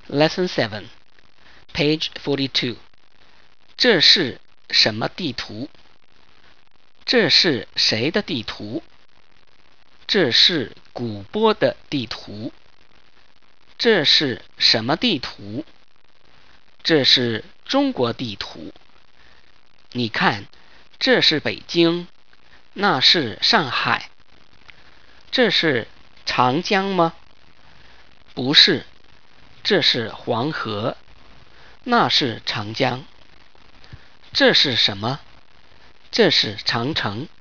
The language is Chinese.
Lesson 7, page 42. 这是什么地图？这是谁的地图？这是古波的地图。这是什么地图？这是中国地图。你看，这是北京，那是上海。这是长江吗？不是，这是黄河，那是长江。这是什么？这是长城。